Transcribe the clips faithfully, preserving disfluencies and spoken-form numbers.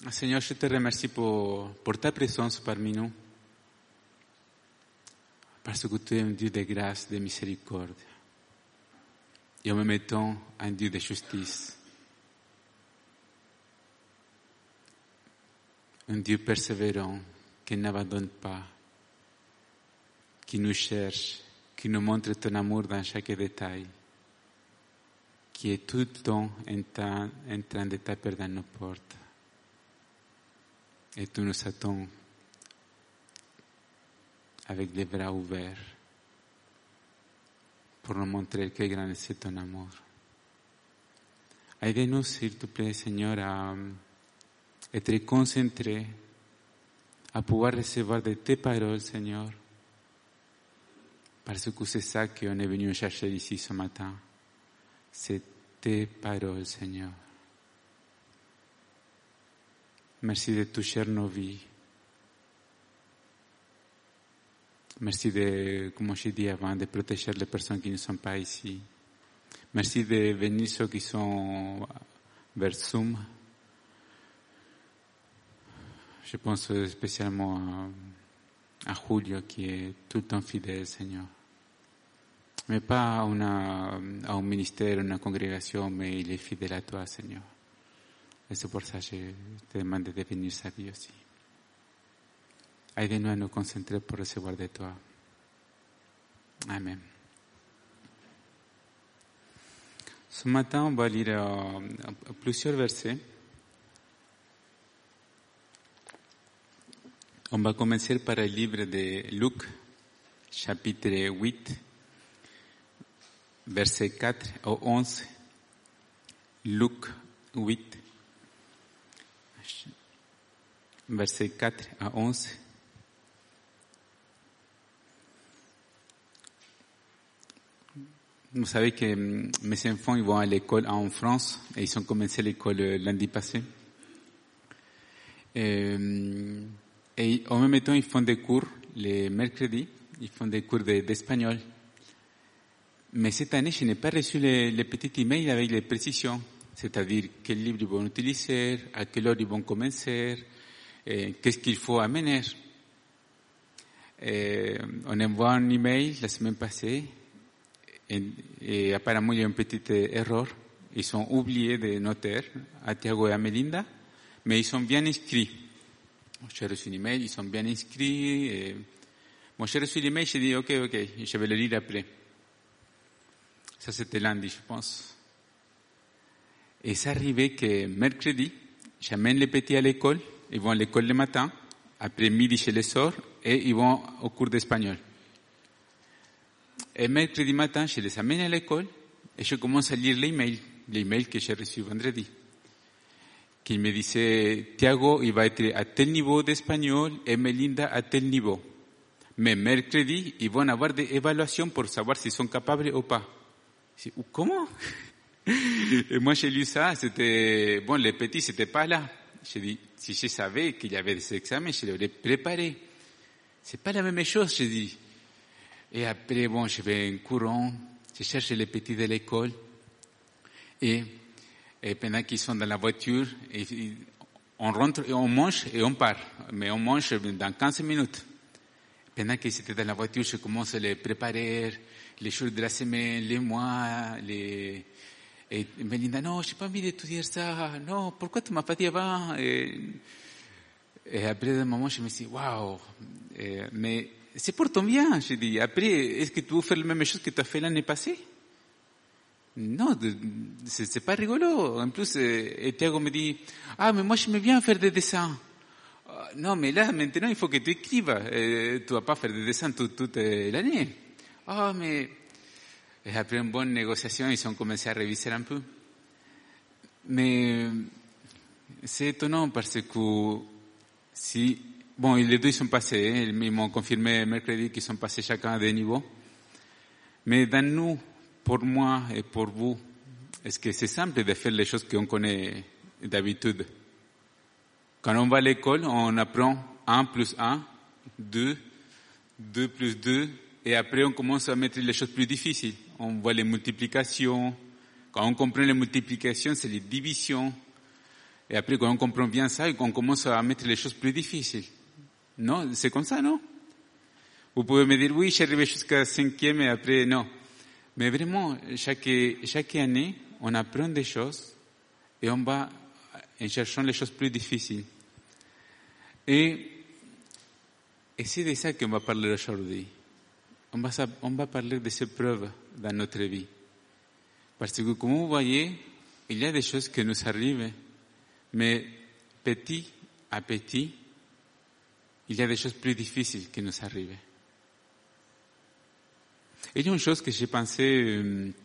Seigneur, je te remercie pour, pour ta présence parmi nous, parce que tu es un Dieu de grâce, de miséricorde, et en même temps un Dieu de justice, un Dieu persévérant qui n'abandonne pas, qui nous cherche, qui nous montre ton amour dans chaque détail, qui est tout le temps en train, en train de taper dans nos portes. Et tu nous attends avec les bras ouverts pour nous montrer quel grand c'est ton amour. Aide-nous, s'il te plaît, Seigneur, à être concentrés, à pouvoir recevoir de tes paroles, Seigneur, parce que c'est ça qu'on est venu chercher ici ce matin. C'est tes paroles, Seigneur. Merci de toucher nos vies. Merci de, comme je dis avant, de protéger les personnes qui ne sont pas ici. Merci de venir ceux qui sont vers Zoom. Je pense spécialement à, à Julio qui est tout le temps fidèle, Seigneur. Mais pas à, una, à un ministère, à une congrégation, mais il est fidèle à toi, Seigneur. Et c'est pour ça que je te demande de venir sa vie aussi. Aide-nous à nous concentrer pour recevoir de toi. Amen. Ce matin, on va lire euh, plusieurs versets. On va commencer par le livre de Luc, chapitre huit, versets quatre au onze. Luc huit, versets quatre à onze. Vous savez que mes enfants ils vont à l'école en France et ils ont commencé l'école lundi passé. Et, et en même temps ils font des cours les mercredis, ils font des cours de, d'espagnol. Mais cette année je n'ai pas reçu les, les petits emails avec les précisions, c'est-à-dire quel livre ils vont utiliser, à quelle heure ils vont commencer, et qu'est-ce qu'il faut amener. Et on envoie un email la semaine passée. Et, et apparemment, il y a une petite erreur. Ils ont oublié de noter à Thiago et à Melinda, mais ils sont bien inscrits. J'ai reçu un email, ils sont bien inscrits. Et... Bon, j'ai reçu l'email, j'ai dit, ok, ok, je vais le lire après. Ça, c'était lundi, je pense. Et c'est arrivé que mercredi, j'amène les petits à l'école, ils vont à l'école le matin, après midi, je les sors, et ils vont au cours d'espagnol. Et mercredi matin, je les amène à l'école et je commence à lire l'email, l'email que j'ai reçu vendredi. Qui me disait, Thiago, il va être à tel niveau d'espagnol et Melinda à tel niveau. Mais mercredi, ils vont avoir des évaluations pour savoir s'ils sont capables ou pas. Je dis, comment? Et moi, j'ai lu ça, c'était, bon, les petits, c'était pas là. J'ai dit, si je savais qu'il y avait des examens, je les aurais préparés. C'est pas la même chose, j'ai dit. Et après, bon, je vais en courant, je cherche les petits de l'école. Et, et pendant qu'ils sont dans la voiture, et, et on rentre et on mange et on part. Mais on mange dans quinze minutes. Pendant qu'ils étaient dans la voiture, je commence à les préparer, les jours de la semaine, les mois, les... Et Melinda, non, j'ai pas envie de te dire ça. Non, pourquoi tu m'as pas dit avant? Et, et après, un moment, je me suis dit, waouh, mais... C'est pour ton bien, je dis. Après, est-ce que tu veux faire la même chose que tu as fait l'année passée? Non, c'est, c'est pas rigolo. En plus, et Thiago me dit, ah, mais moi, je j'aime bien faire des dessins. Non, mais là, maintenant, il faut que tu écrives. Et tu vas pas faire des dessins toute, toute l'année. Ah, mais... Et après une bonne négociation, ils ont commencé à réviser un peu. Mais c'est étonnant parce que si... Bon, les deux sont passés, ils m'ont confirmé mercredi qu'ils sont passés chacun à des niveaux. Mais dans nous, pour moi et pour vous, est-ce que c'est simple de faire les choses qu'on connaît d'habitude? Quand on va à l'école, on apprend un plus un, deux, deux plus deux, et après on commence à mettre les choses plus difficiles. On voit les multiplications. Quand on comprend les multiplications, c'est les divisions. Et après, quand on comprend bien ça, on commence à mettre les choses plus difficiles. Non, c'est comme ça, non? Vous pouvez me dire, oui, j'arrive jusqu'à cinquième et après, non. Mais vraiment, chaque, chaque année, on apprend des choses et on va en cherchant les choses plus difficiles. Et, et c'est de ça qu'on va parler aujourd'hui. On va, on va parler de ces preuves dans notre vie. Parce que, comme vous voyez, il y a des choses qui nous arrivent, mais petit à petit, il y a des choses plus difficiles qui nous arrivent. Il y a une chose que j'ai pensé,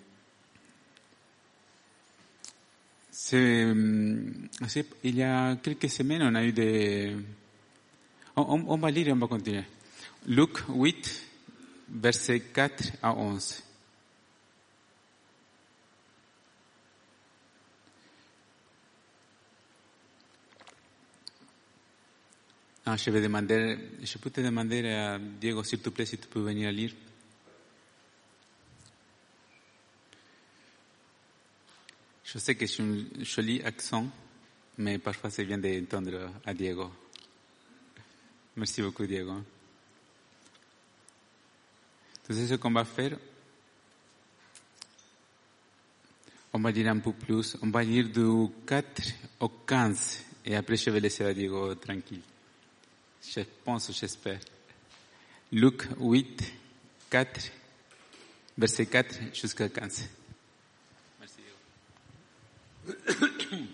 c'est, c'est, il y a quelques semaines, on a eu des... On, on va lire et on va continuer. Luc huit, versets quatre à onze. Ah, je vais demander, je peux te demander à Diego, s'il te plaît, si tu peux venir à lire. Je sais que c'est un joli accent, mais parfois c'est bien d'entendre à Diego. Merci beaucoup, Diego. Entonces, ce qu'on va faire, on va lire un peu plus. On va lire du quatre au quinze, et après je vais laisser à Diego tranquille. Je pense, j'espère. Luc huit, quatre, verset quatre jusqu'à quinze. Merci, Diego.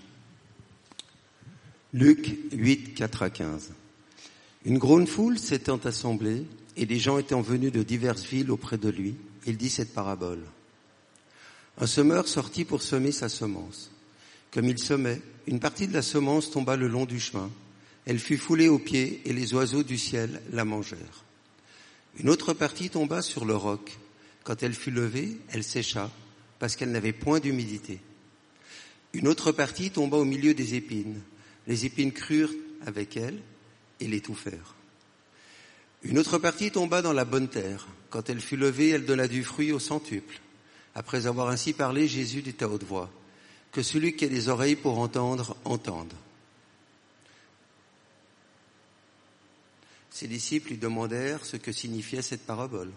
Luc huit, quatre à quinze. Une grande foule s'étant assemblée, et les gens étant venus de diverses villes auprès de lui, il dit cette parabole. Un semeur sortit pour semer sa semence. Comme il semait, une partie de la semence tomba le long du chemin. Elle fut foulée aux pieds, et les oiseaux du ciel la mangèrent. Une autre partie tomba sur le roc. Quand elle fut levée, elle sécha, parce qu'elle n'avait point d'humidité. Une autre partie tomba au milieu des épines. Les épines crurent avec elle et l'étouffèrent. Une autre partie tomba dans la bonne terre. Quand elle fut levée, elle donna du fruit au centuple. Après avoir ainsi parlé, Jésus dit à haute voix, « Que celui qui a des oreilles pour entendre, entende. » Ses disciples lui demandèrent ce que signifiait cette parabole.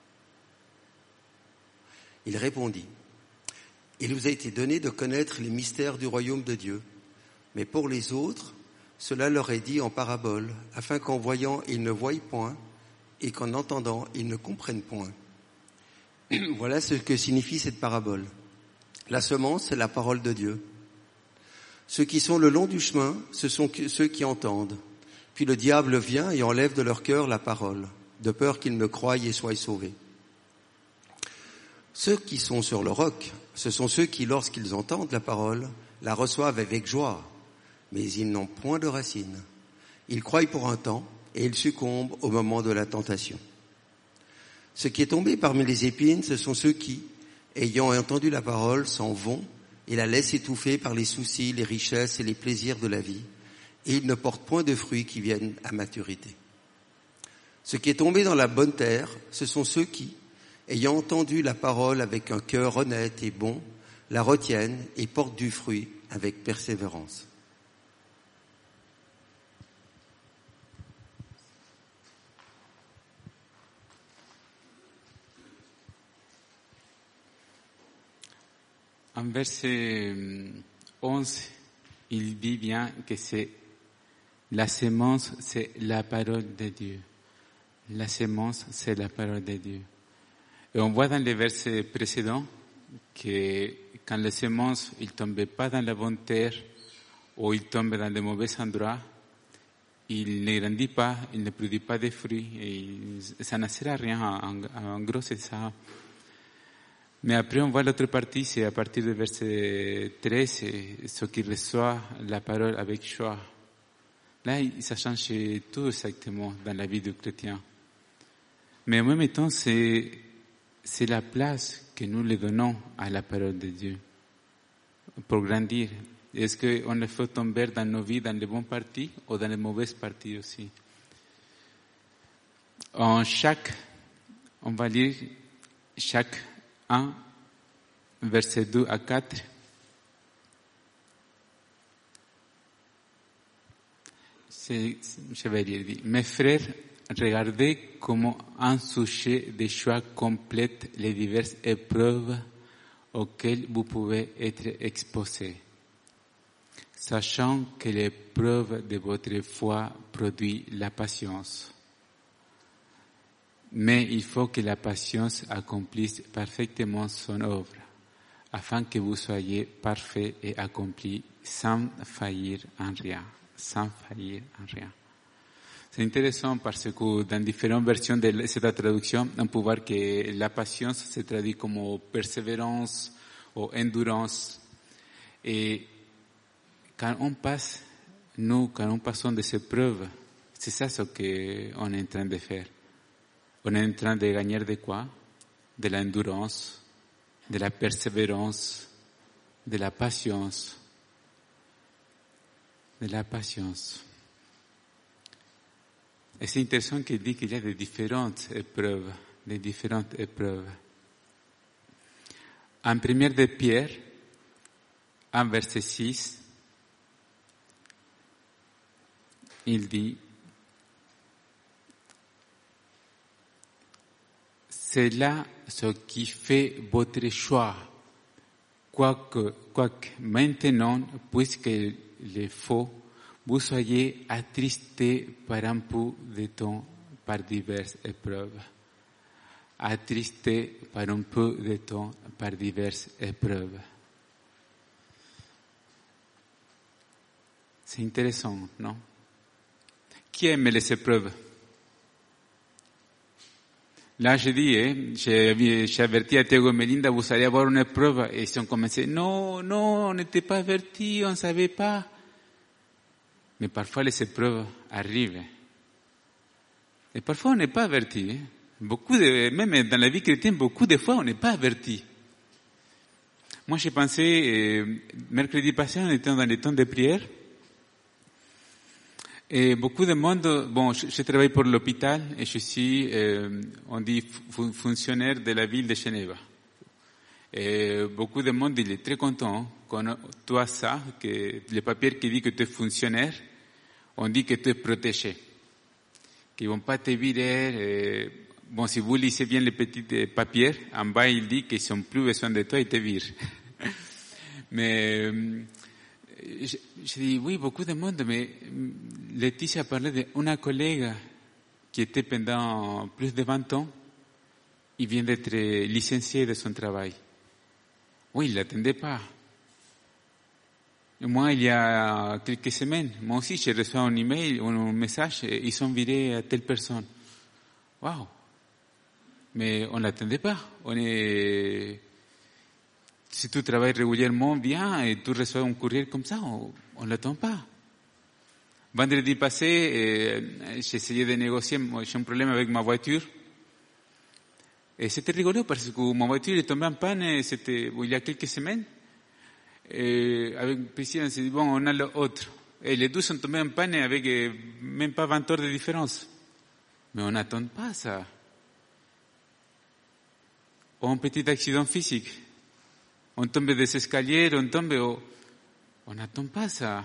Il répondit, « Il vous a été donné de connaître les mystères du royaume de Dieu, mais pour les autres, cela leur est dit en parabole, afin qu'en voyant, ils ne voient point, et qu'en entendant, ils ne comprennent point. » Voilà ce que signifie cette parabole. La semence, c'est la parole de Dieu. Ceux qui sont le long du chemin, ce sont ceux qui entendent. Puis le diable vient et enlève de leur cœur la parole, de peur qu'ils ne croient et soient sauvés. Ceux qui sont sur le roc, ce sont ceux qui, lorsqu'ils entendent la parole, la reçoivent avec joie, mais ils n'ont point de racines. Ils croient pour un temps et ils succombent au moment de la tentation. Ce qui est tombé parmi les épines, ce sont ceux qui, ayant entendu la parole, s'en vont et la laissent étouffer par les soucis, les richesses et les plaisirs de la vie, et ils ne portent point de fruits qui viennent à maturité. Ce qui est tombé dans la bonne terre, ce sont ceux qui, ayant entendu la parole avec un cœur honnête et bon, la retiennent et portent du fruit avec persévérance. En verset onze, il dit bien que c'est la semence, c'est la parole de Dieu. La semence, c'est la parole de Dieu. Et on voit dans les versets précédents que quand la semence, il tombe pas dans la bonne terre ou il tombe dans le mauvais endroit, il ne grandit pas, il ne produit pas de fruits et ça ne sert à rien. En, en gros, c'est ça. Mais après, on voit l'autre partie, c'est à partir du verset treize, ce qui reçoit la parole avec joie. Là, ça change tout exactement dans la vie du chrétien. Mais en même temps, c'est, c'est la place que nous lui donnons à la parole de Dieu pour grandir. Est-ce qu'on le fait tomber dans nos vies, dans les bonnes parties ou dans les mauvaises parties aussi? En chaque, on va lire chaque un, verset deux à quatre. c'est, je vais dire, dit, mes frères, regardez comment un sujet de choix complète les diverses épreuves auxquelles vous pouvez être exposés, sachant que l'épreuve de votre foi produit la patience. Mais il faut que la patience accomplisse parfaitement son œuvre, afin que vous soyez parfaits et accomplis sans faillir en rien, sans faillir en rien. C'est intéressant parce que dans différentes versions de cette traduction, on peut voir que la patience se traduit comme persévérance ou endurance. Et quand on passe, nous, quand on passe des épreuves, c'est ça ce qu'on est en train de faire. On est en train de gagner de quoi? De l'endurance, de la persévérance, de la patience, de la patience. Et c'est intéressant qu'il dit qu'il y a de différentes épreuves, de différentes épreuves. En première de Pierre, en verset six, il dit, c'est là ce qui fait votre choix, quoique, quoique maintenant, puisque le faut, vous soyez attristés par un peu de temps par diverses épreuves. Attristés par un peu de temps par diverses épreuves. C'est intéressant, non? Qui aime les épreuves? Là, je dis, eh, j'ai, j'ai averti à Thiago et Melinda, vous allez avoir une épreuve. Et ils ont commencé, non, non, on n'était pas avertis, on ne savait pas. Mais parfois, les épreuves arrivent. Et parfois, on n'est pas averti. Eh. Beaucoup de, même dans la vie chrétienne, beaucoup de fois, on n'est pas averti. Moi, j'ai pensé, eh, mercredi passé, on était dans les temps de prière. Et beaucoup de monde, bon, je, je travaille pour l'hôpital et je suis, euh, on dit, fu- fonctionnaire de la ville de Genève. Et beaucoup de monde, il est très content quand tu as ça, que le papier qui dit que tu es fonctionnaire, on dit que tu es protégé. Qu'ils vont pas te virer. Et, bon, si vous lisez bien les petits papiers, en bas il dit qu'ils n'ont plus besoin de toi et te virent. Mais je, je dis, oui, beaucoup de monde, mais Laetitia parlait d'une collègue qui était pendant plus de vingt ans, il vient d'être licencié de son travail. Oui, il ne l'attendait pas. Et moi, il y a quelques semaines, moi aussi, j'ai reçu un email, un message, et ils sont virés à telle personne. Waouh! Mais on ne l'attendait pas. On est... Si tu travailles régulièrement bien et tu reçois un courrier comme ça, on ne l'attend pas. Vendredi passé, eh, j'ai essayé de négocier, j'ai un problème avec ma voiture. Et c'était rigolo parce que ma voiture est tombée en panne, c'était il y a quelques semaines. Et avec Priscilla, on s'est dit, bon, on a l'autre. Et les deux sont tombés en panne avec eh, même pas vingt heures de différence. Mais on n'attend pas ça. Ou un petit accident physique. On tombe des escaliers, on tombe, au... on n'attend pas ça.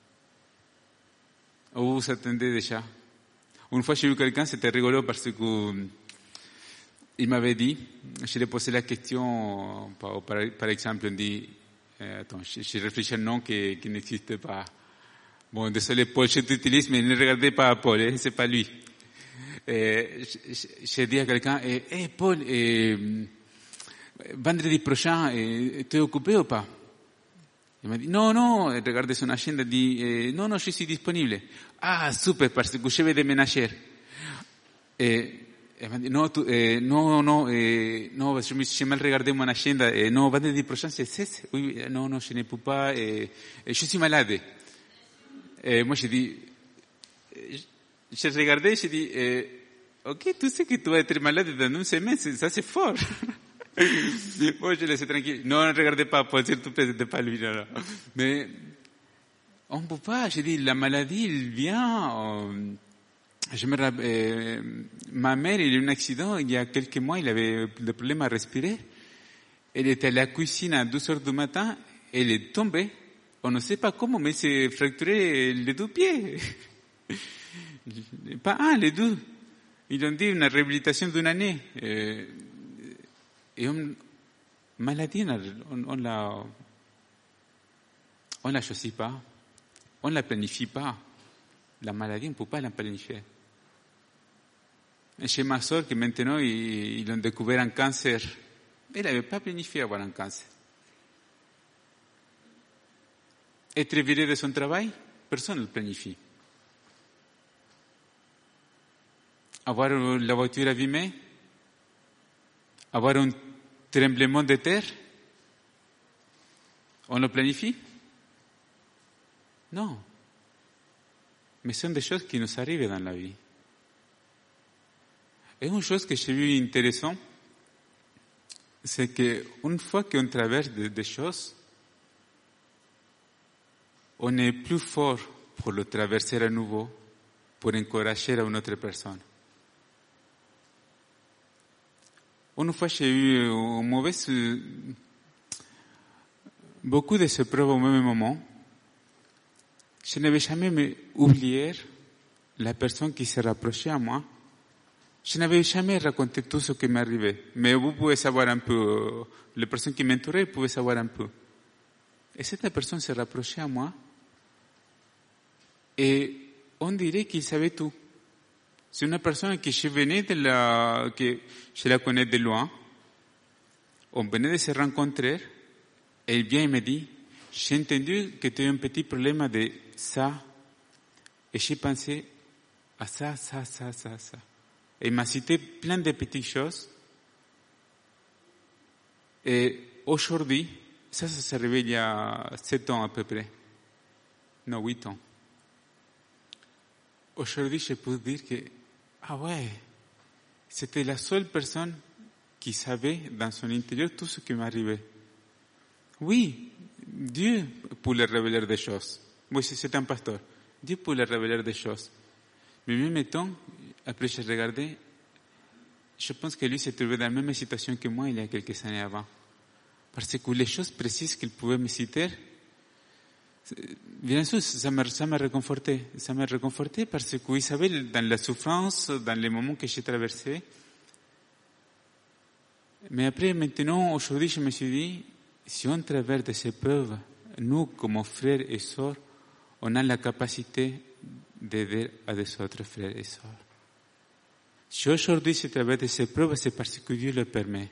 Ou vous attendez déjà. Une fois, j'ai vu quelqu'un, c'était rigolo parce que il m'avait dit, je lui ai posé la question, par, par, par exemple, on dit, euh, attends, j'ai réfléchi à un nom qui, qui n'existe pas. Bon, désolé Paul, je t'utilise, mais ne regardez pas Paul, hein, c'est pas lui. Euh, j'ai dit à quelqu'un, eh, hey, Paul, eh, vendredi prochain, eh, tu es occupé ou pas? Il m'a dit, non, non, regardez son agenda, dit, eh, non, non, je suis disponible. Ah, super, parce que je vais déménager. Et, elle m'a dit, non, tu, eh, non, non, eh, non, je me suis mal regardé mon agenda, eh, non, vendredi prochain, c'est c'est, oui, non, non, je ne peux pas, eh, je suis malade. Et moi, j'ai dit, j'ai regardé, j'ai dit, eh, ok, tu sais que tu vas être malade dans une semaine, ça c'est fort. Moi, je laissais tranquille. Non, ne regardez pas, Paul, s'il te plaît, c'était pas lui, non, non. Mais, on ne peut pas, j'ai dit, la maladie, il vient, euh, je me rappelle, euh, ma mère, il a eu un accident, il y a quelques mois, il avait des problèmes à respirer. Elle était à la cuisine à douze heures du matin, elle est tombée. On ne sait pas comment, mais s'est fracturé les deux pieds. Pas un, les deux. Ils ont dit une réhabilitation d'une année. Et, et une maladie, on, on la, on la choisit pas. On la planifie pas. La maladie, on ne peut pas la planifier. Chez ma soeur, que maintenant, ils, ils ont découvert un cancer. Elle n'avait pas planifié avoir un cancer. Être viré de son travail, personne ne le planifie. Avoir la voiture abîmée, avoir un tremblement de terre, on le planifie? Non. Mais ce sont des choses qui nous arrivent dans la vie. Et une chose que j'ai vu intéressante, c'est qu'une fois qu'on traverse des, des choses, on est plus fort pour le traverser à nouveau, pour encourager à une autre personne. Une fois, j'ai eu un mauvais, beaucoup de ces preuves au même moment. Je n'avais jamais oublié la personne qui s'est rapprochée à moi. Je n'avais jamais raconté tout ce qui m'arrivait. Mais vous pouvez savoir un peu, les personnes qui m'entouraient pouvaient savoir un peu. Et cette personne s'est rapprochée à moi. Et on dirait qu'il savait tout. C'est une personne que je venais de la, que je la connais de loin. On venait de se rencontrer. Et il vient et me dit, j'ai entendu que tu as un petit problème de ça. Et j'ai pensé à ça, ça, ça, ça, ça. Et il m'a cité plein de petites choses. Et aujourd'hui, ça, ça s'est arrivé il y a sept ans à peu près. Non, huit ans. Aujourd'hui, je peux dire que, ah ouais, c'était la seule personne qui savait dans son intérieur tout ce qui m'arrivait. Oui, Dieu peut le révéler des choses. Moi, c'est un pasteur. Dieu peut le révéler des choses. Mais en même temps, après j'ai regardé, je pense que lui s'est trouvé dans la même situation que moi il y a quelques années avant. Parce que les choses précises qu'il pouvait me citer, bien sûr, ça m'a, ça m'a réconforté. Ça m'a réconforté parce qu'il savait dans la souffrance, dans les moments que j'ai traversés. Mais après, maintenant, aujourd'hui, je me suis dit, si on traverse ces preuves, nous, comme frères et sœurs, on a la capacité d'aider à des autres frères et sœurs. Si aujourd'hui je traverse de ces preuves, c'est parce que Dieu le permet.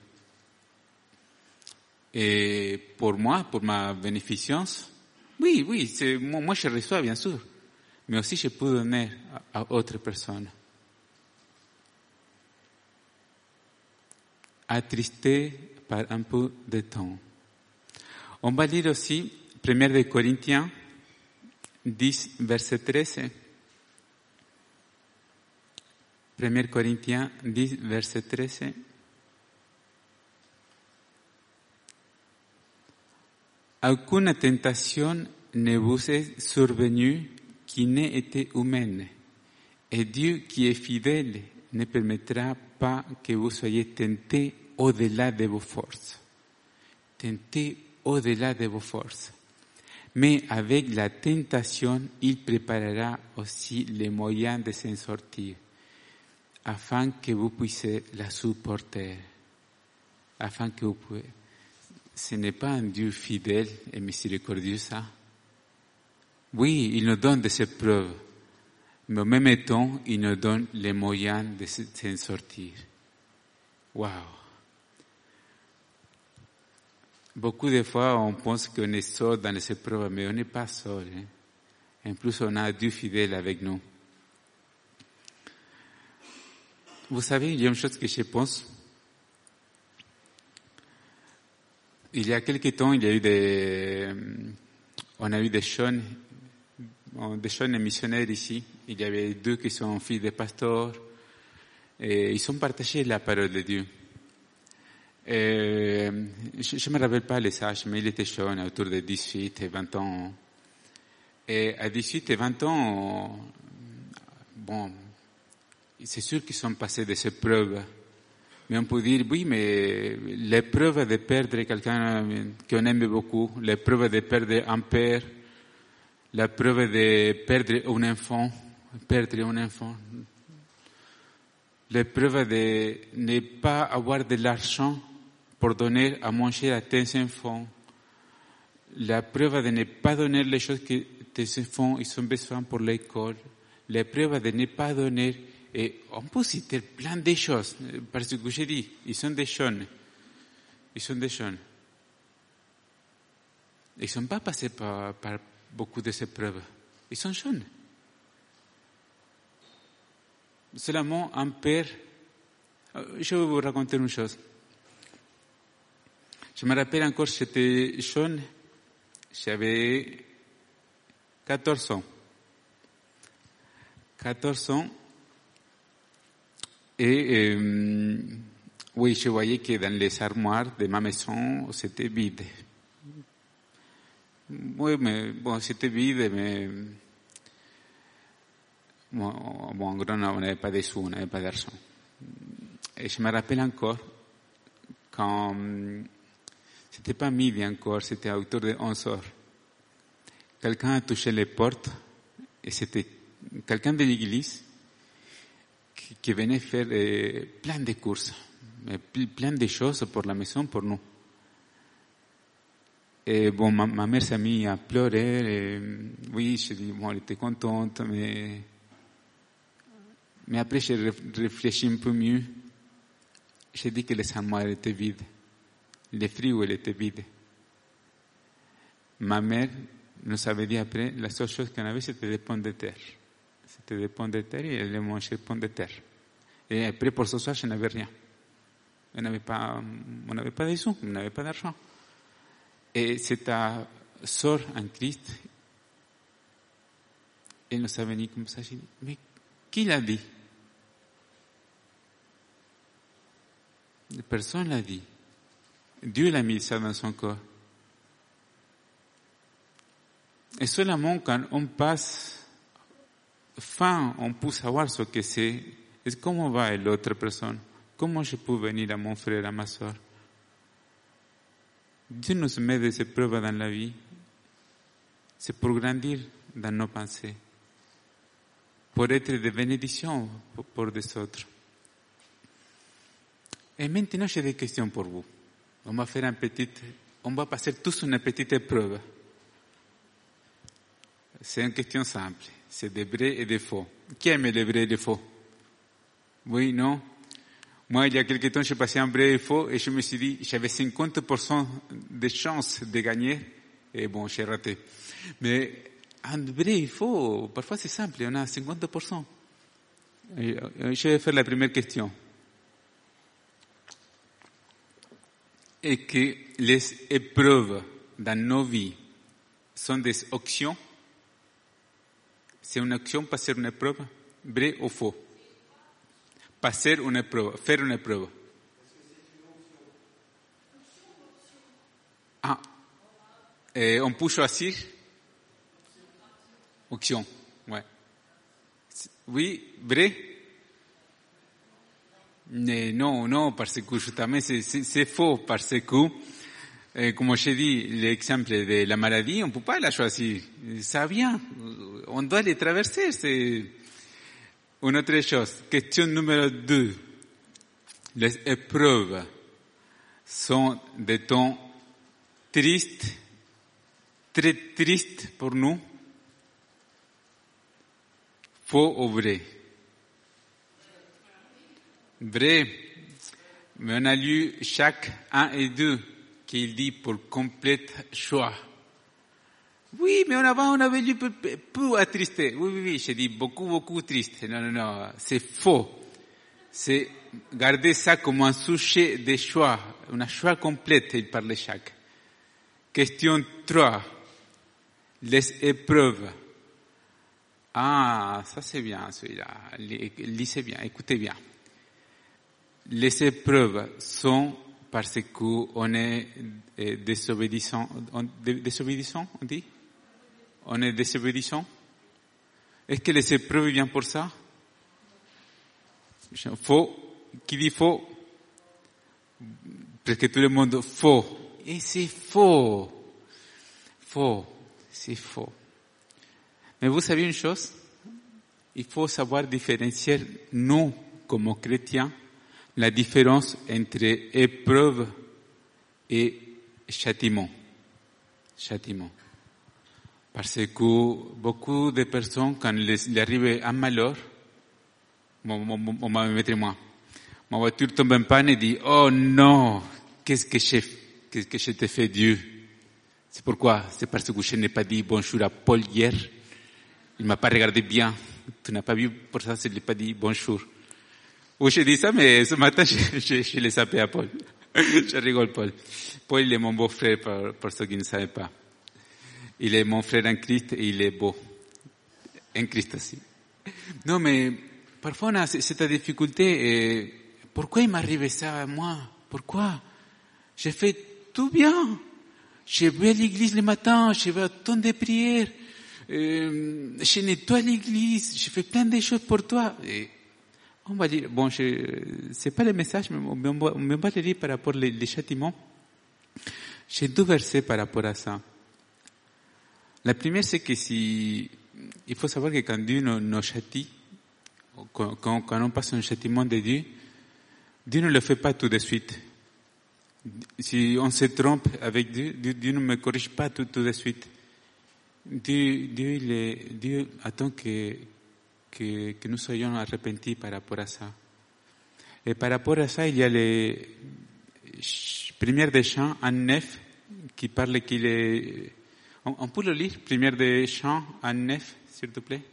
Et pour moi, pour ma bénéficence, oui, oui, c'est, moi, moi je reçois bien sûr, mais aussi je peux donner à, à autres personnes. Attristé par un peu de temps. On va lire aussi premier Corinthiens dix, verset treize. premier Corinthiens dix, verset treize. Aucune tentation ne vous est survenue qui n'ait été humaine. Et Dieu qui est fidèle ne permettra pas que vous soyez tentés au-delà de vos forces. Tentés au-delà de vos forces. Mais avec la tentation, il préparera aussi les moyens de s'en sortir, afin que vous puissiez la supporter. Afin que vous puissiez. Ce n'est pas un Dieu fidèle et miséricordieux, ça. Oui, il nous donne des épreuves, mais en même temps, il nous donne les moyens de s'en sortir. Wow! Beaucoup de fois, on pense qu'on est seul dans les épreuves, mais on n'est pas seul. Hein? En plus, on a un Dieu fidèle avec nous. Vous savez, il y a une chose que je pense. Il y a quelque temps, il y a eu des, on a eu des jeunes, des jeunes missionnaires ici. Il y avait deux qui sont fils de pasteurs, et ils ont partagé la parole de Dieu. Et je ne me rappelle pas les âges, mais il était jeune, autour de dix-huit et vingt ans. Et à dix-huit et vingt ans, bon, c'est sûr qu'ils sont passés de ces preuves. Mais on peut dire, oui, mais l'épreuve de perdre quelqu'un qu'on aime beaucoup, l'épreuve de perdre un père, l'épreuve de perdre un enfant, perdre un enfant. L'épreuve de ne pas avoir de l'argent pour donner à manger à tes enfants. La preuve de ne pas donner les choses que tes enfants ils ont besoin pour l'école. L'épreuve de ne pas donner. Et on peut citer plein de choses. Parce que j'ai dit, ils sont des jeunes. Ils sont des jeunes. Ils ne sont pas passés par, par beaucoup de ces épreuves. Ils sont jeunes. Seulement un père. Je vais vous raconter une chose. Je me rappelle encore, j'étais jeune, j'avais quatorze ans. quatorze ans. Et euh, oui, je voyais que dans les armoires de ma maison, c'était vide. Oui, mais bon, c'était vide, mais bon, bon en gros, on n'avait pas de sous, on n'avait pas d'argent. Et je me rappelle encore, quand c'était pas midi encore, c'était autour de onze heures, quelqu'un a touché les portes, et c'était quelqu'un de l'église qui, qui venait faire eh, plein de courses, plein de choses pour la maison, pour nous. Et bon, ma, ma mère s'est mise à pleurer, et oui, je dis, bon, elle était contente, mais, mais après j'ai réfléchi un peu mieux. J'ai dit que les armoires étaient vides. Le frigo, il était vide. Ma mère nous avait dit après, la seule chose qu'on avait, c'était des pommes de terre. C'était des pommes de terre et elle mangeait des pommes de terre. Et après, pour ce soir, je n'avais rien. On n'avait pas, on n'avait pas de sous, on n'avait pas d'argent. Et cette sœur en Christ, elle nous a venu comme ça. J'ai dit, mais qui l'a dit? Personne l'a dit. Dieu l'a mis ça dans son corps. Et seulement quand on passe fin, on peut savoir ce que c'est. Et comment va l'autre personne? Comment je peux venir à mon frère, à ma soeur? Dieu nous met des épreuves dans la vie. C'est pour grandir dans nos pensées. Pour être de bénédiction pour des autres. Et maintenant, j'ai des questions pour vous. On va faire un petit, on va passer tous une petite épreuve. C'est une question simple. C'est des vrais et des faux. Qui aime les vrais et les faux? Oui, non? Moi, il y a quelque temps, j'ai passé un vrai et faux et je me suis dit, j'avais cinquante pour cent de chances de gagner et bon, j'ai raté. Mais un vrai et faux, parfois c'est simple, on a cinquante pour cent. Et je vais faire la première question. Et que les épreuves dans nos vies sont des options. C'est une option, passer une épreuve, vrai ou faux? Passer une épreuve, faire une épreuve. Ah, et on peut choisir? Option, ouais. Oui, vrai? Mais non, non, parce que justement c'est, c'est, c'est faux, parce que, euh, comme j'ai dit, l'exemple de la maladie, on ne peut pas la choisir. Ça vient, on doit les traverser. C'est une autre chose. Question numéro deux. Les épreuves sont des temps tristes, très tristes pour nous. Faux ou vrai? Vrai, mais on a lu Jacques un et deux qui dit pour complète choix. Oui, mais on avait, on avait lu peu, peu attristé. Oui, oui, oui, j'ai dit beaucoup, beaucoup triste. Non, non, non, c'est faux. C'est garder ça comme un sujet de choix, un choix complète, il parle de Jacques. Question trois. Les épreuves. Ah, ça c'est bien celui-là. Lisez bien, écoutez bien. Les épreuves sont parce qu'on est désobéissant. Désobéissant, on dit? On est désobéissant? Est-ce que les épreuves viennent pour ça? Faux. Qui dit faux? Parce que tout le monde faux. Et c'est faux. Faux. C'est faux. Mais vous savez une chose? il faut savoir différencier, nous, comme chrétiens, la différence entre épreuve et châtiment. Châtiment. Parce que beaucoup de personnes, quand il arrive un malheur, on va me mettre moi, ma voiture tombe en panne et dit, oh non, qu'est-ce que j'ai, qu'est-ce que je t'ai fait Dieu? C'est pourquoi? C'est parce que je n'ai pas dit bonjour à Paul hier. Il m'a pas regardé bien. Tu n'as pas vu, pour ça, je ne l'ai pas dit bonjour. Oui, j'ai dit ça, mais ce matin, je, je, je l'ai sapé à Paul. Je rigole, Paul. Paul, il est mon beau-frère, pour, pour ceux qui ne savent pas. Il est mon frère en Christ et il est beau. En Christ aussi. Non, mais parfois, on a cette difficulté. Et pourquoi il m'arrive ça à moi? Pourquoi? J'ai fait tout bien. Je vais à l'église le matin, je vais à ton de prière. Euh, je nettoie l'église, je fais plein de choses pour toi. Et on va dire, bon, je, c'est pas le message, mais on va, on va le dire par rapport aux châtiments. J'ai deux versets par rapport à ça. La première, c'est que si, il faut savoir que quand Dieu nous, nous châtie, quand, quand, quand on passe un châtiment de Dieu, Dieu ne le fait pas tout de suite. Si on se trompe avec Dieu, Dieu, Dieu ne me corrige pas tout, tout de suite. Dieu, Dieu, il est, Dieu attend que, que, que nous soyons arrepentis par rapport à ça. Et par rapport à ça, il y a les Première des Chants en neuf qui parle qu'il est. On, on peut le lire, Première des Chants en neuf, s'il te plaît.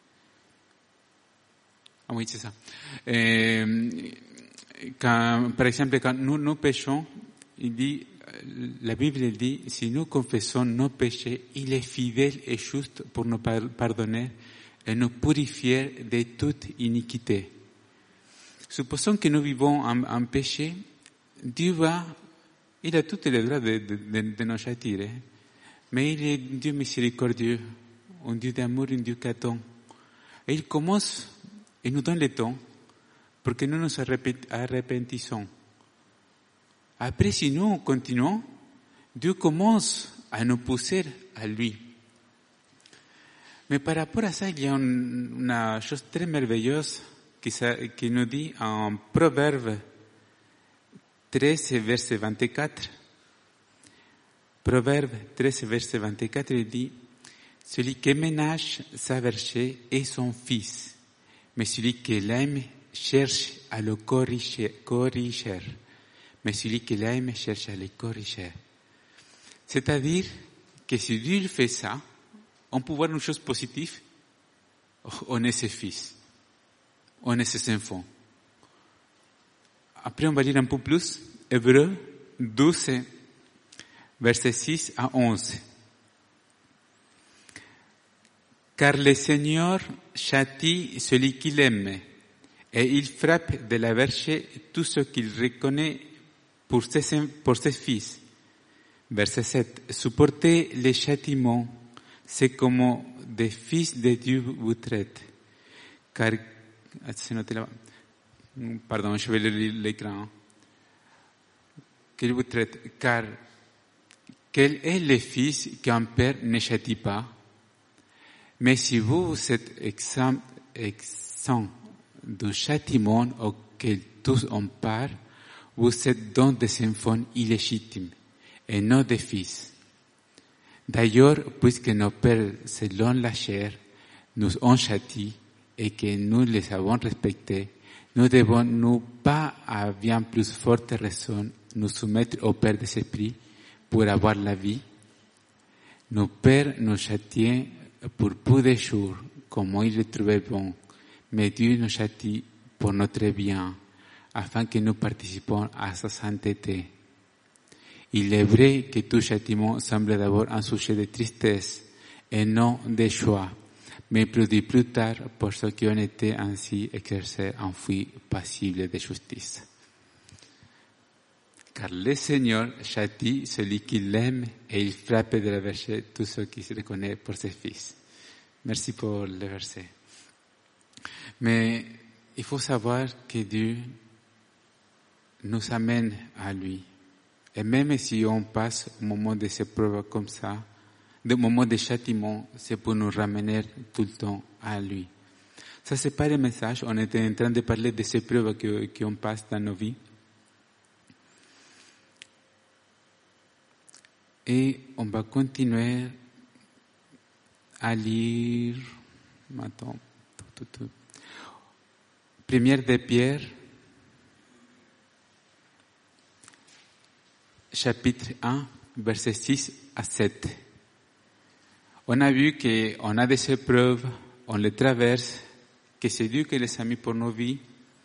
Ah oui, c'est ça. Et, quand, par exemple, quand nous, nous péchons, il dit, la Bible dit, si nous confessons nos péchés, il est fidèle et juste pour nous pardonner et nous purifier de toute iniquité. Supposons que nous vivons en, en péché, Dieu va, il a tout le droit de, de, de, de nous châtier, mais il est Dieu miséricordieux, un Dieu d'amour, un Dieu qui attend. Et il commence, il nous donne le temps pour que nous nous arrepentissons. Après, si nous continuons, Dieu commence à nous pousser à lui. Mais par rapport à ça, il y a une, une chose très merveilleuse qui, qui nous dit en Proverbe treize, verset vingt-quatre. Proverbe treize, verset vingt-quatre, il dit, celui qui ménage sa vergée est son fils, mais celui qui l'aime cherche à le corriger. corriger. Mais celui qui l'aime cherche à le corriger. C'est-à-dire que si Dieu fait ça, on peut voir une chose positive. On est ses fils. On est ses enfants. Après, on va lire un peu plus. Hébreux douze, versets six à onze. Car le Seigneur châtie celui qu'il aime, et il frappe de la vergée tout ce qu'il reconnaît pour ses, pour ses fils. Verset sept. Supportez les châtiments, c'est comme des fils de Dieu vous traitent. Car, c'est noté là-bas. Pardon, je vais lire l'écran. Qu'il vous traite. Car, quel est le fils qu'un père ne châtie pas? Mais si vous, vous êtes exempt, exempt du châtiment auquel tous ont part, vous êtes donc des enfants illégitimes et non des fils. D'ailleurs, puisque nos pères, selon la chair, nous ont châtiés et que nous les avons respectés, nous devons, nous pas à bien plus forte raison, nous soumettre au Père des esprits pour avoir la vie. Nos pères nous châtiaient pour peu de jours, comme ils le trouvaient bon, mais Dieu nous châtie pour notre bien, afin que nous participions à sa sainteté. Il est vrai que tout châtiment semble d'abord un sujet de tristesse et non de joie, mais produit plus tard pour ceux qui ont été ainsi exercés un fruit passible de justice. Car le Seigneur châtie celui qui l'aime et il frappe de la vergée tous ceux qui se reconnaissent pour ses fils. Merci pour le verset. Mais il faut savoir que Dieu nous amène à lui. Et même si on passe au moment de ces preuves comme ça, des moments de châtiment, c'est pour nous ramener tout le temps à lui. Ça, c'est pas le message. On était en train de parler de ces preuves que, qu'on passe dans nos vies. Et on va continuer à lire, attends, tout, tout, tout. Première de Pierre, chapitre un, versets six à sept. On a vu qu'on a des épreuves, on les traverse, que c'est Dieu qui les a mis pour nos vies.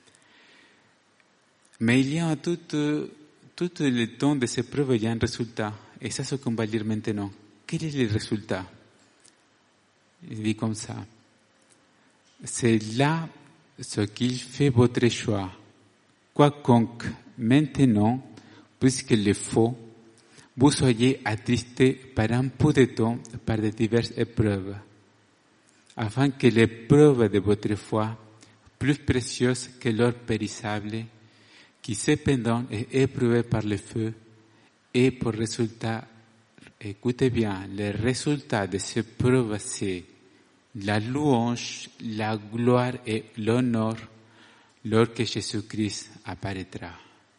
Mais il y a tout, tout le temps de ces épreuves, il y a un résultat. Et ça, c'est ce qu'on va lire maintenant. Quel est le résultat? Il dit comme ça. C'est là ce qu'il fait votre choix. Quoiqu'onque maintenant, puisqu'il le faut, vous soyez attristés par un peu de temps par de diverses épreuves, afin que l'épreuve de votre foi, plus précieuse que l'or périssable, qui cependant est éprouvé par le feu, ait pour résultat, écoutez bien, le résultat de ces preuves, c'est la louange, la gloire et l'honneur lorsque Jésus-Christ apparaîtra.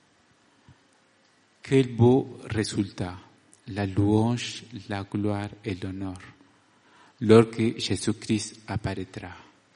Quel beau résultat, la louange, la gloire et l'honneur lorsque Jésus-Christ apparaîtra.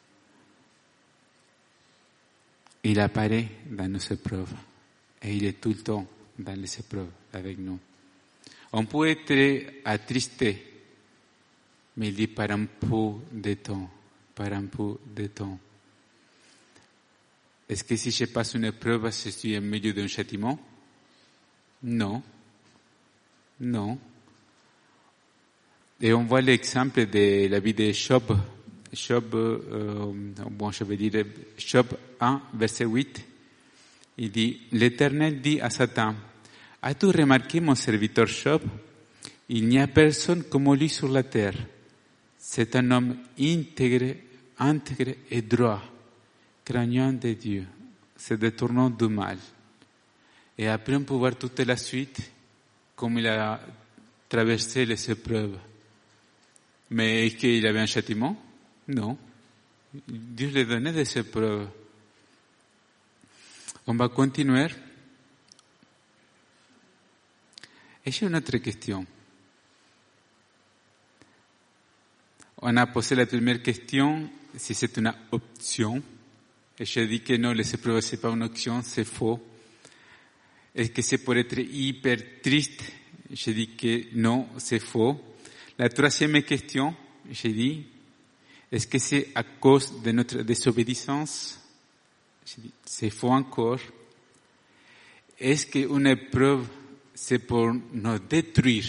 Il apparaît dans nos épreuves et il est tout le temps dans les épreuves avec nous. On peut être attristé, mais il dit par un peu de temps, par un peu de temps. Est-ce que si je passe une épreuve, je suis au milieu d'un châtiment? Non. Non. Et on voit l'exemple de la vie de Job. Job, euh, bon, je vais dire Job un, verset huit. Il dit, l'Éternel dit à Satan, as-tu remarqué mon serviteur Job? Il n'y a personne comme lui sur la terre. C'est un homme intègre, intègre et droit, craignant de Dieu, se détournant du mal. Et après, on peut voir toute la suite, comme il a traversé les épreuves. Mais est-ce qu'il avait un châtiment? Non. Dieu lui donnait des épreuves. On va continuer. Et j'ai une autre question. On a posé la première question, si c'est une option. Et je dis que non, les épreuves, c'est pas une option, c'est faux. Est-ce que c'est pour être hyper triste? Je dis que non, c'est faux. La troisième question, je dis, est-ce que c'est à cause de notre désobéissance? Je dis, c'est faux encore. Est-ce qu'une épreuve, c'est pour nous détruire?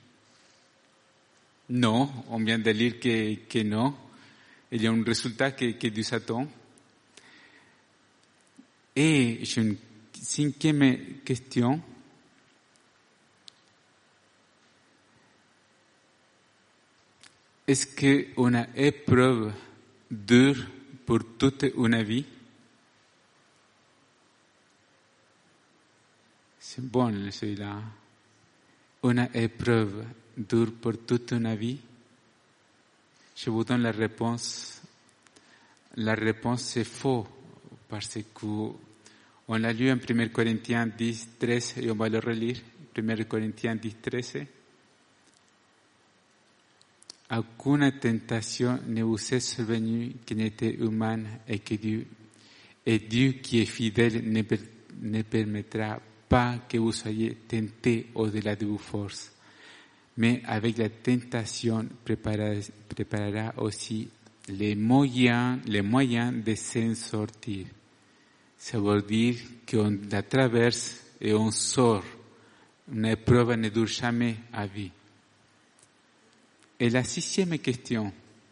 Non, on vient de lire que, que non. Il y a un résultat que, que Dieu attend. Et j'ai une cinquième question. Est-ce qu'une épreuve dure pour toute une vie? C'est bon celui-là. Une épreuve dure pour toute une vie? Je vous donne la réponse. La réponse c'est faux, parce que on l'a lu en premier Corinthiens dix, treize, et on va le relire. premier Corinthiens dix, treize. Aucune tentation ne vous est survenue qui n'était humaine et que Dieu, et Dieu qui est fidèle ne, ne permettra pas que vous soyez tentés au-delà de vos forces. Mais avec la tentation préparera, préparera aussi les moyens, les moyens de s'en sortir. Ça veut dire qu'on la traverse et on sort. Une épreuve ne dure jamais à vie. Et la sixième question.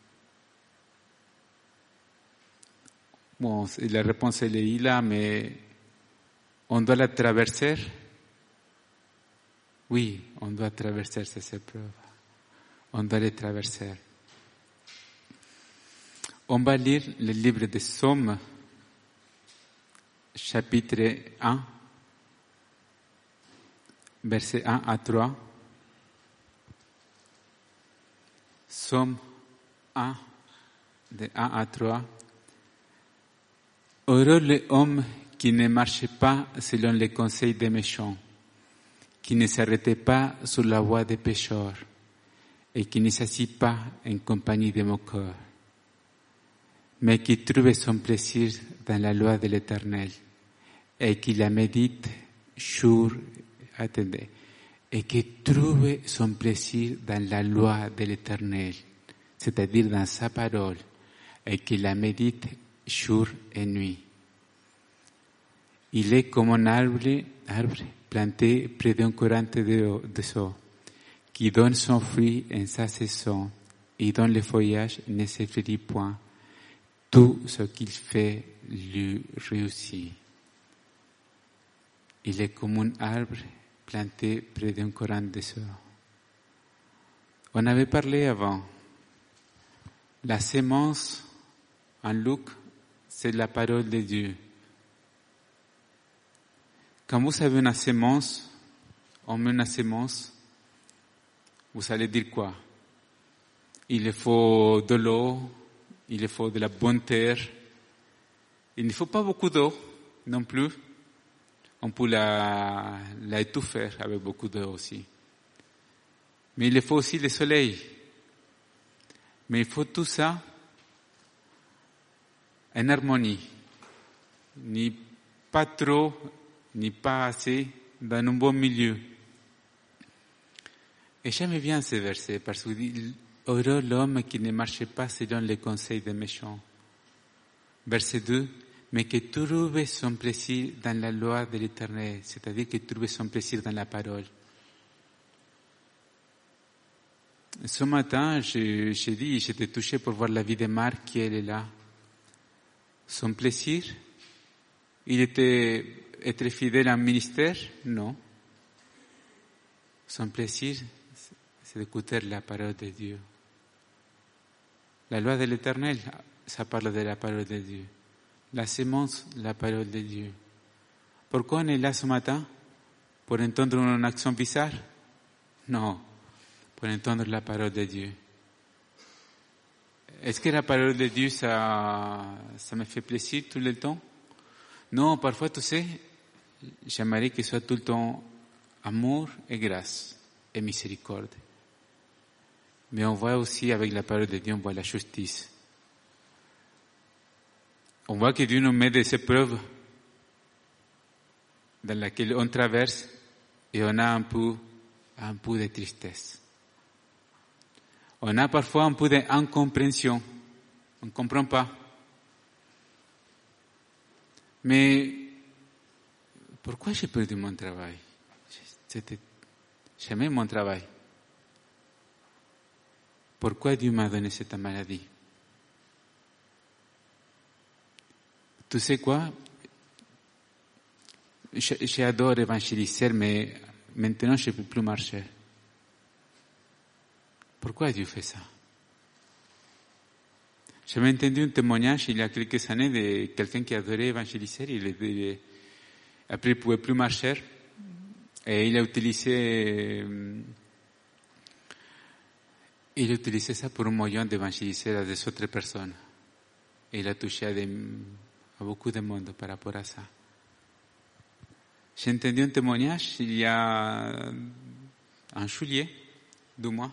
Bon, la réponse elle est là, mais on doit la traverser? Oui, on doit traverser ces épreuves. On doit les traverser. On va lire le livre des Psaumes, chapitre un, versets un à trois. Psaume un, de un à trois. Heureux l'homme qui ne marche pas selon les conseils des méchants, qui ne s'arrête pas sur la voie des pécheurs et qui ne s'assit pas en compagnie des moqueurs, mais qui trouve son plaisir dans la loi de l'Éternel et qui la médite jour, attendez, et qui trouve son plaisir dans la loi de l'Éternel, c'est-à-dire dans sa parole, et qui la médite jour et nuit. Il est comme un arbre, arbre planté près d'un courant d'eau, qui donne son fruit en sa saison et dont le feuillage ne se flétrit point. Tout ce qu'il fait lui réussit. Il est comme un arbre planté près d'un courant d'eau. On avait parlé avant. La sémence, en Luc, c'est la parole de Dieu. Quand vous avez une sémence, on met une sémence, vous allez dire quoi? Il faut de l'eau, il faut de la bonne terre. Il ne faut pas beaucoup d'eau non plus. On peut la, la étouffer avec beaucoup d'eau aussi. Mais il faut aussi le soleil. Mais il faut tout ça en harmonie. Ni pas trop, ni pas assez, dans un bon milieu. Et j'aime bien ce verset parce qu'il dit « Heureux l'homme qui ne marche pas selon les conseils des méchants ». Verset deux, « Mais qui trouve son plaisir dans la loi de l'Éternel », c'est-à-dire qui trouve son plaisir dans la parole. Ce matin, j'ai dit, j'étais touché pour voir la vie de Marc qui elle est là. Son plaisir, il était être fidèle à un ministère? Non. Son plaisir, c'est d'écouter la parole de Dieu. La loi de l'Éternel, ça parle de la parole de Dieu. La sémence, la parole de Dieu. Pourquoi on est là ce matin? Pour entendre une action bizarre? Non. Pour entendre la parole de Dieu. Est-ce que la parole de Dieu, ça, ça me fait plaisir tout le temps? Non, parfois, tu sais, j'aimerais que ce soit tout le temps amour et grâce et miséricorde. Mais on voit aussi avec la parole de Dieu, on voit la justice. On voit que Dieu nous met des épreuves dans lesquelles on traverse et on a un peu, un peu de tristesse. On a parfois un peu d'incompréhension. On ne comprend pas. Mais pourquoi j'ai perdu mon travail? C'était, j'aimais mon travail. Pourquoi Dieu m'a donné cette maladie? Tu sais quoi? J'adore évangéliser, mais maintenant je ne peux plus marcher. Pourquoi Dieu fait ça? J'avais entendu un témoignage il y a quelques années de quelqu'un qui adorait évangéliser. Il était, après, il ne pouvait plus marcher. Et il a utilisé, il a utilisé ça pour un moyen d'évangéliser à des autres personnes. Et il a touché à, des, à beaucoup de monde par rapport à ça. J'ai entendu un témoignage il y a en juillet, deux mois.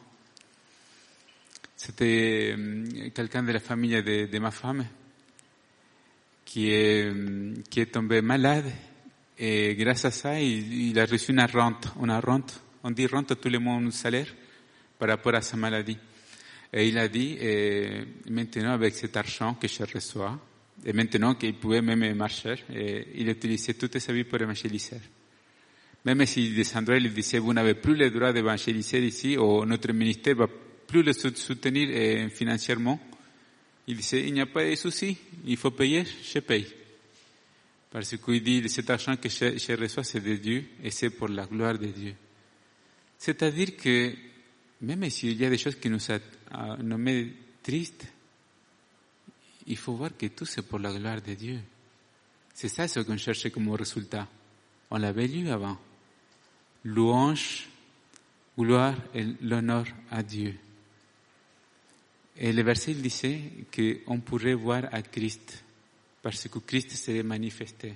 C'était quelqu'un de la famille de, de ma femme qui est, qui est tombé malade et grâce à ça, il, il a reçu une rente, une rente, on dit rente à tout le monde, un salaire par rapport à sa maladie. Et il a dit, et maintenant avec cet argent que je reçois, et maintenant qu'il pouvait même marcher, et il utilisait toute sa vie pour évangéliser. Même si des endroits, il disait, vous n'avez plus le droit d'évangéliser ici, ou notre ministère va plus le soutenir eh, financièrement. Il disait, il n'y a pas de souci, il faut payer, je paye. Parce qu'il dit, cet argent que je, je reçois, c'est de Dieu, et c'est pour la gloire de Dieu. C'est-à-dire que, même s'il y a des choses qui nous, a, nous mettent tristes, il faut voir que tout c'est pour la gloire de Dieu. C'est ça ce qu'on cherchait comme résultat. On l'avait lu avant. Louange, gloire et l'honneur à Dieu. Et le verset il disait qu'on pourrait voir à Christ parce que Christ s'est manifesté.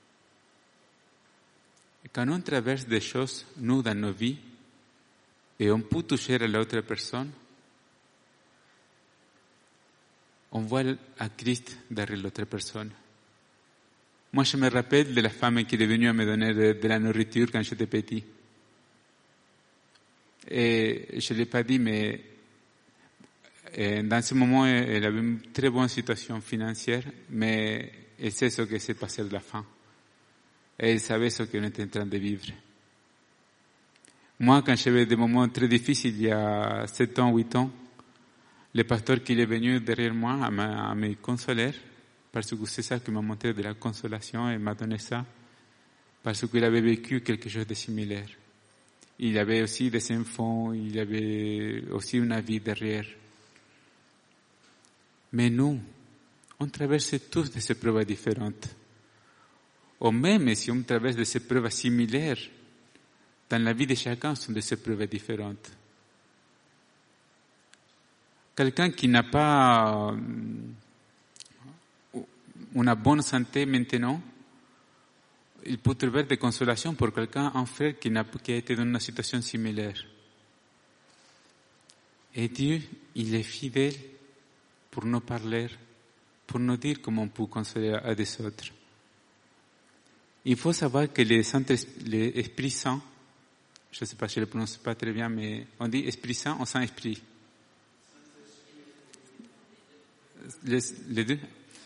Et quand on traverse des choses, nous, dans nos vies, et on peut toucher à l'autre personne, on voit à Christ derrière l'autre personne. Moi, je me rappelle de la femme qui est venue à me donner de, de la nourriture quand j'étais petit. Et je ne l'ai pas dit, mais et dans ce moment, elle avait une très bonne situation financière, mais elle sait ce qui s'est passé de la fin. Et elle savait ce qu'on était en train de vivre. Moi, quand j'avais des moments très difficiles, il y a sept ans, huit ans, le pasteur qui est venu derrière moi à, ma, à me consoler, parce que c'est ça qui m'a montré de la consolation et m'a donné ça, parce qu'il avait vécu quelque chose de similaire. Il avait aussi des enfants, il avait aussi une vie derrière. Mais nous, on traverse tous des épreuves différentes. Ou même si on traverse des épreuves similaires, dans la vie de chacun, ce sont des épreuves différentes. Quelqu'un qui n'a pas une bonne santé maintenant, il peut trouver des consolations pour quelqu'un, un frère qui, n'a, qui a été dans une situation similaire. Et Dieu, il est fidèle pour nous parler, pour nous dire comment on peut consoler à des autres. Il faut savoir que l'Esprit Saint, je ne sais pas si je ne le prononce pas très bien, mais on dit Esprit Saint ou Saint-Esprit. Les, les deux?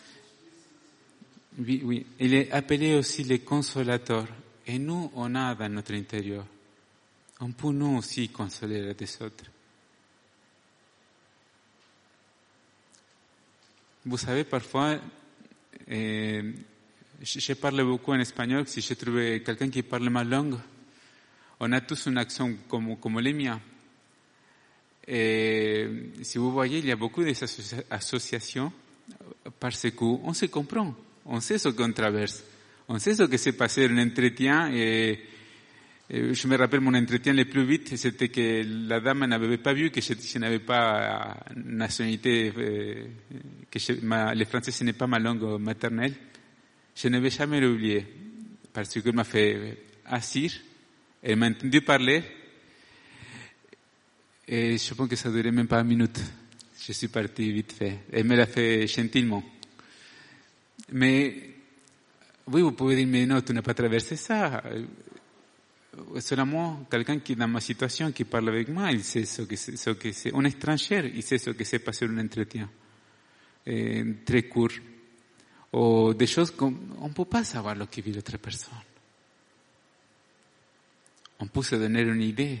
Oui, oui. Il est appelé aussi le consolateur. Et nous, on a dans notre intérieur. On peut nous aussi consoler les autres. Vous savez, parfois, euh, je parle beaucoup en espagnol. Si je trouve quelqu'un qui parle ma langue, on a tous une action comme, comme les miens. Et si vous voyez, il y a beaucoup d'associations parce qu'on se comprend. On sait ce qu'on traverse. On sait ce qui s'est passé en entretien. Et, et je me rappelle mon entretien le plus vite, c'était que la dame n'avait pas vu que je, je n'avais pas nationalité, euh, que je, ma, le français ce n'est pas ma langue maternelle. Je ne vais jamais l'oublier parce qu'elle m'a fait assis, elle m'a entendu parler et je pense que ça ne durait même pas une minute. Je suis parti vite fait. Elle me l'a fait gentiment. Mais oui, vous pouvez dire, mais non, tu n'as pas traversé ça. Seulement, quelqu'un qui est dans ma situation, qui parle avec moi, il sait ce que c'est. Ce que c'est. Un étranger, il sait ce que c'est passer un entretien euh, très court. Ou des choses qu'on ne peut pas savoir ce que vit l'autre personne. On peut se donner une idée.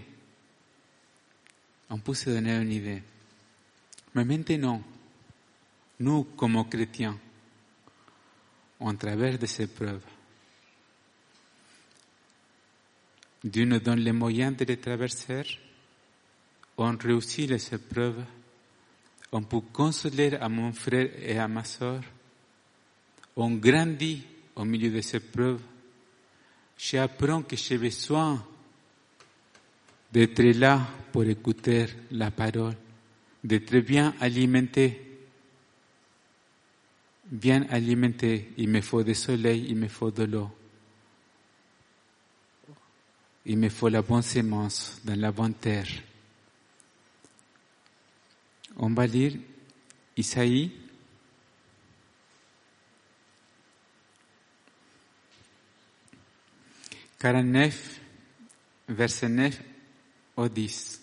On peut se donner une idée. Mais maintenant, nous, comme chrétiens, on traverse des épreuves. Dieu nous donne les moyens de les traverser. On réussit les épreuves. On peut consoler à mon frère et à ma sœur. On grandit au milieu de ces épreuves. J'apprends que j'ai besoin d'être là pour écouter la parole, d'être bien alimenté. Bien alimenté, il me faut du soleil, il me faut de l'eau. Il me faut la bonne semence dans la bonne terre. On va lire Isaïe quarante-neuf, verset neuf au dix.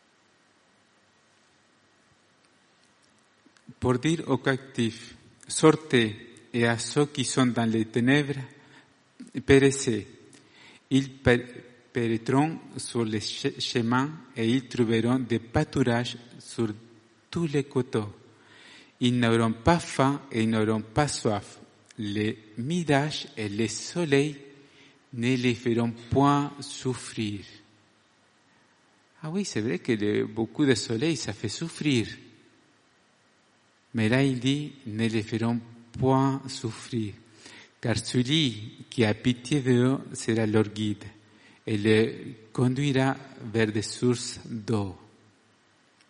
Pour dire aux captifs, sortez, et à ceux qui sont dans les ténèbres, périssez. Ils pénétreront sur les chemins et ils trouveront des pâturages sur tous les côtés. Ils n'auront pas faim et ils n'auront pas soif. Les mirages et les soleils ne les feront point souffrir. Ah oui, c'est vrai que le, beaucoup de soleil, ça fait souffrir. Mais là, il dit, ne les feront point souffrir. Car celui qui a pitié d'eux sera leur guide et les conduira vers des sources d'eau.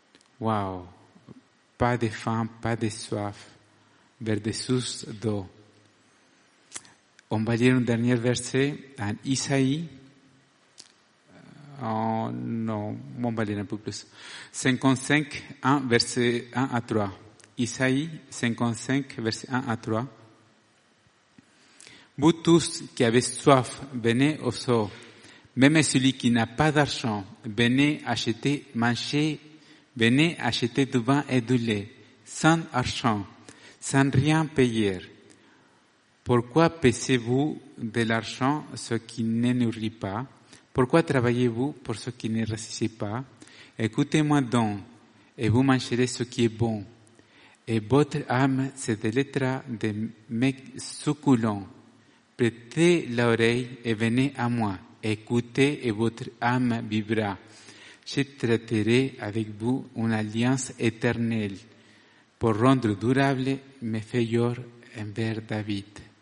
Waouh! Pas de faim, pas de soif, vers des sources d'eau. On va lire un dernier verset en Isaïe. Oh, non, on va lire un peu plus. cinquante-cinq, un, verset un à trois. Isaïe cinquante-cinq, verset un à trois. Vous tous qui avez soif, venez au seau. Même celui qui n'a pas d'argent, venez acheter, manger, venez acheter du vin et du lait, sans argent, sans rien payer. Pourquoi paissez-vous de l'argent ce qui ne nourrit pas? Pourquoi travaillez-vous pour ce qui ne réussit pas? Écoutez-moi donc, et vous mangerez ce qui est bon. Et votre âme se délectera de mes succulents. Prêtez l'oreille et venez à moi. Écoutez et votre âme vivra. Je traiterai avec vous une alliance éternelle pour rendre durable mes faveurs envers David.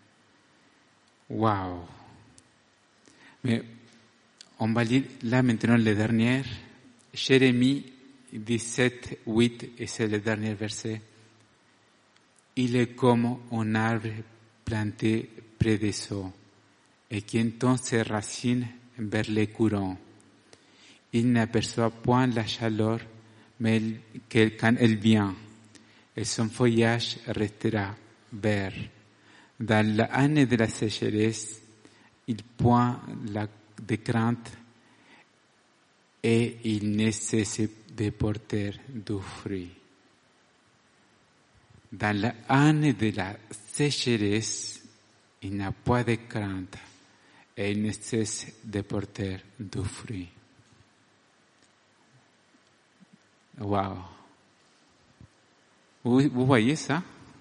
Wow! Mais on va lire là maintenant le dernier. Jérémie dix-sept, huit, et c'est le dernier verset. Il est comme un arbre planté près des eaux et qui entend ses racines vers les courants. Il n'aperçoit point la chaleur, mais quand elle vient, et son feuillage restera vert. Dans l'année de la sécheresse, il point la, de crainte et il ne cesse de porter du fruit. Dans l'année de la sécheresse, il n'a pas de crainte et il ne cesse de porter du fruit. Wow! Vous, vous voyez ça?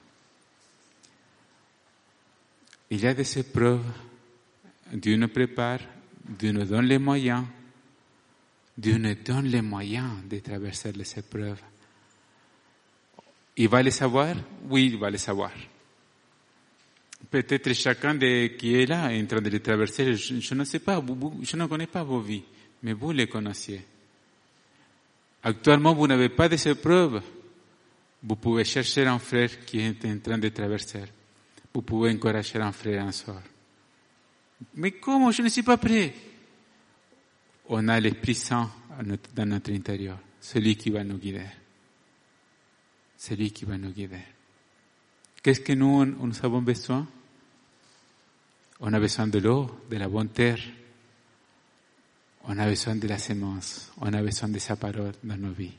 Il y a des épreuves, Dieu nous prépare, Dieu nous donne les moyens, Dieu nous donne les moyens de traverser les épreuves. Il va les savoir? Oui, il va les savoir. Peut-être chacun de qui est là est en train de les traverser. Je, je ne sais pas, vous, vous, je ne connais pas vos vies, mais vous les connaissez. Actuellement, vous n'avez pas de épreuves. Vous pouvez chercher un frère qui est en train de traverser. Vous pouvez encourager un frère et une sœur. Mais comment? Je ne suis pas prêt. On a l'Esprit Saint dans notre intérieur, celui qui va nous guider. Celui qui va nous guider. Qu'est-ce que nous, nous avons besoin? On a besoin de l'eau, de la bonne terre. On a besoin de la semence. On a besoin de sa parole dans nos vies.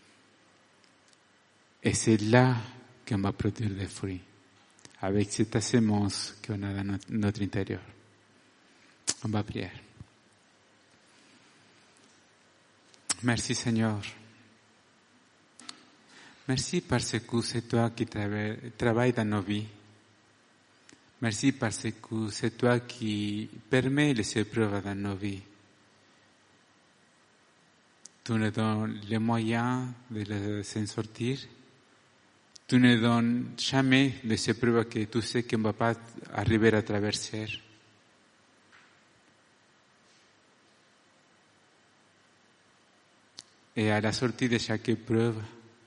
Et c'est là qu'on va produire des fruits. Avec cette semence qu'on a dans notre, notre intérieur. On va prier. Merci Seigneur. Merci parce que c'est toi qui travailles dans nos vies. Merci parce que c'est toi qui permets les épreuves dans nos vies. Tu nous donnes les moyens de s'en sortir. Tu ne donnes jamais les épreuves que tu sais qu'on ne va pas arriver à traverser. Et à la sortie de chaque épreuve,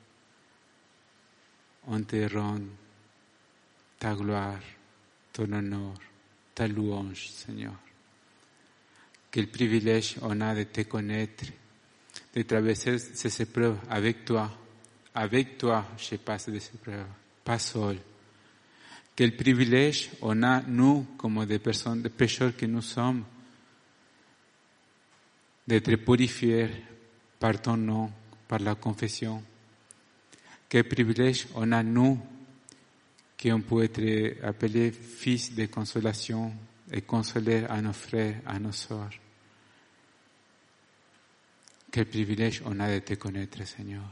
on te rend ta gloire, ton honneur, ta louange, Seigneur. Quel privilège on a de te connaître, de traverser ces épreuves avec toi. Avec toi, je passe des épreuves, pas seul. Quel privilège on a, nous, comme des personnes, des pécheurs que nous sommes, d'être purifiés par ton nom, par la confession. Quel privilège on a, nous, qu'on peut être appelés fils de consolation et consoler à nos frères, à nos sœurs. Quel privilège on a de te connaître, Seigneur.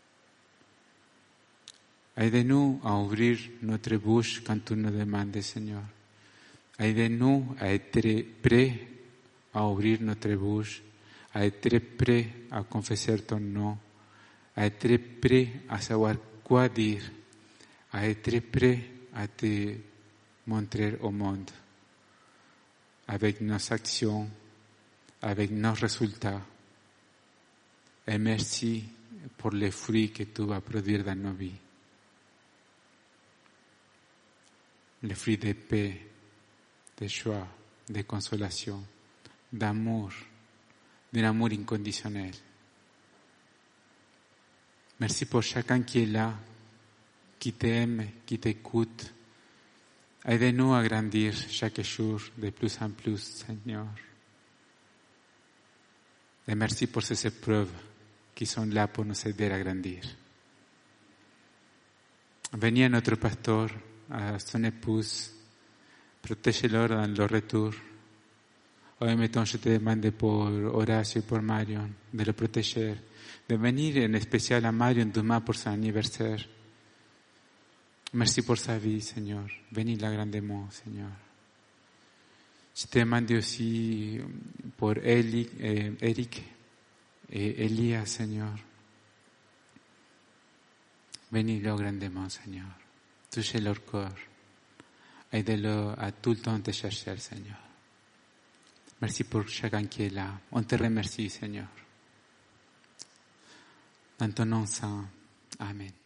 Aide-nous à ouvrir notre bouche quand tu nous demandes, Seigneur. Aide-nous à être prêts à ouvrir notre bouche, à être prêts à confesser ton nom, à être prêts à savoir quoi dire, à être prêts à te montrer au monde, avec nos actions, avec nos résultats. Et merci pour les fruits que tu vas produire dans nos vies. Les fruits de paix, de joie, de consolation, d'amour, d'un amour inconditionnel. Merci pour chacun qui est là, qui t'aime, qui t'écoute. Aide-nous à grandir chaque jour de plus en plus, Seigneur. Et merci pour ces épreuves qui sont là pour nous aider à grandir. Bénis à notre pasteur, à son épouse, protège-leur dans leur retour. Hoy, mettons, je te demande pour Horacio et pour Marion, de le protéger, de venir en spécial à Marion demain pour son anniversaire. Merci pour sa vie, Seigneur. Bénis-la grandement, Seigneur. Je te demande aussi pour Eli, eh, Eric et Elia, Seigneur. Bénis-le grandement, Seigneur. Touche leur corps. Aide-le à tout le temps te chercher, Seigneur. Merci pour chacun qui est là. On te remercie, Seigneur. Dans ton nom saint. Amen.